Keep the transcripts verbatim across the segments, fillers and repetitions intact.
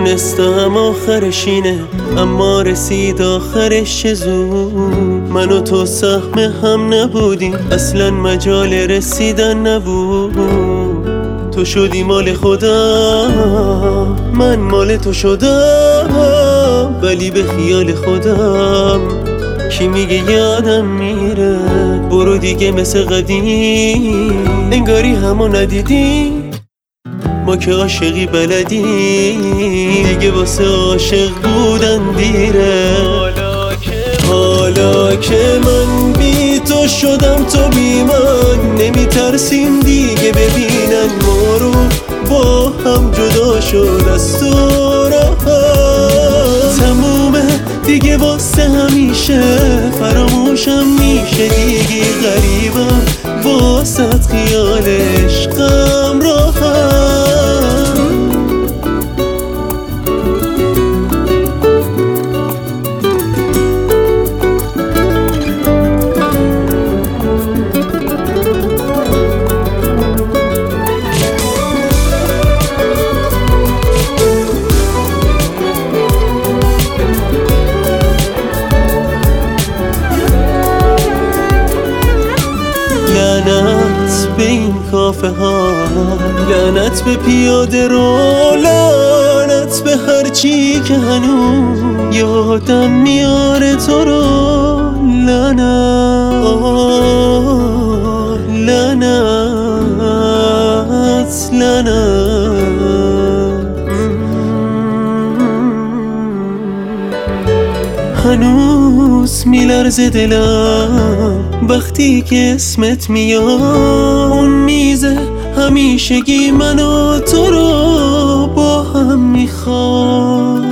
میدونستم آخرش اینه، اما رسید آخرش چه زود. من و تو سهم هم نبودیم، اصلا مجال رسیدن نبود. تو شدی مال خودم، من مال تو شدم، ولی به خیال خودم کی میگه یادم میره. برو دیگه مثل قدیم، انگاری همو ندیدی. ما که عاشقی بلدی، دیگه واسه عاشق بودن دیره. حالا که من بی تو شدم تو بی من، نمیترسیم دیگه ببینن ما رو با هم جدا شد از تو راحت. تمومه دیگه واسه همیشه، فراموشم میشه دیگه غریبم واسه خیال عشقم راحت. لعنت به این کافه ها، لعنت به پیاده رو، لعنت به هرچی که هنوز یادم میاره تو رو. لعنت آه لعنت لعنت. هنوز میلرزه دلم وقتی که اسمت میاد. اون میزه همیشگی من و تو رو با هم میخواد.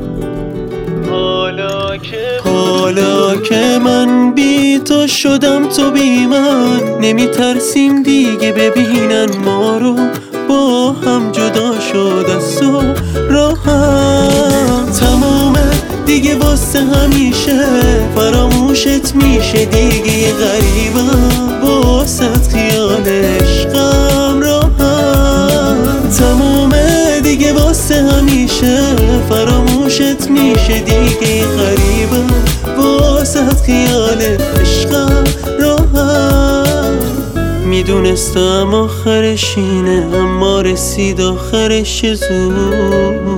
حالا که حالا که من بی تو شدم تو بی من، نمیترسیم دیگه ببینن ما رو با هم جدا شد از تو راحت. تمومه دیگه واسه همیشه، فراموشت میشه دیگه غریبم واسه خیال عشقم راحت. تمومه دیگه واسه همیشه، فراموشت میشه دیگه غریبم واسه خیال عشقم راحت. میدونستم آخرش اینه، اما رسید آخرش زود.